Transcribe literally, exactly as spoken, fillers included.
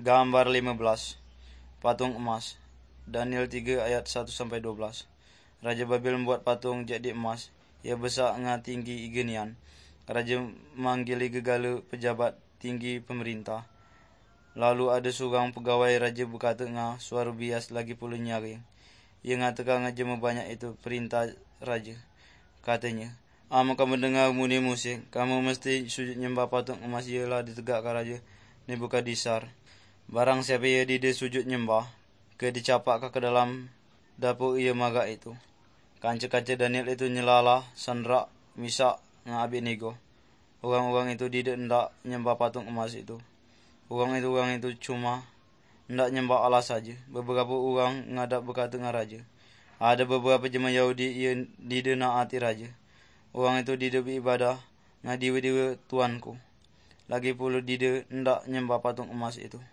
Gambar lima belas. Patung emas. Daniel tiga ayat satu sampai dua belas. Raja Babel membuat patung jadi emas. Ia besar nga tinggi igenian. Raja manggili gegala pejabat tinggi pemerintah. Lalu ada seorang pegawai raja berkata nga suara bias lagi pula nyaring. Ia ngatakan nga jema banyak itu perintah raja. Katanya, Ama kamu mendengar muni musik, kamu mesti sujud nyembah patung emas ialah ditegakkan raja Nebukadnezar. Barang siapa ia dide sujud nyembah, ke dicapak ke dalam dapur ia maga itu. Kanca-kanca Daniel itu nyelala, Sandrak, Misak, nga Abednego. Orang-orang itu dide ndak nyembah patung emas itu. Orang itu orang itu cuma ndak nyembah Allah saja. Beberapa orang ngadak berkata nga raja. Ada beberapa jemaah Yahudi ia dide naati raja. Orang itu dide beribadah nga diwa-diwa Tuanku. Lagi pula dide ndak nyembah patung emas itu.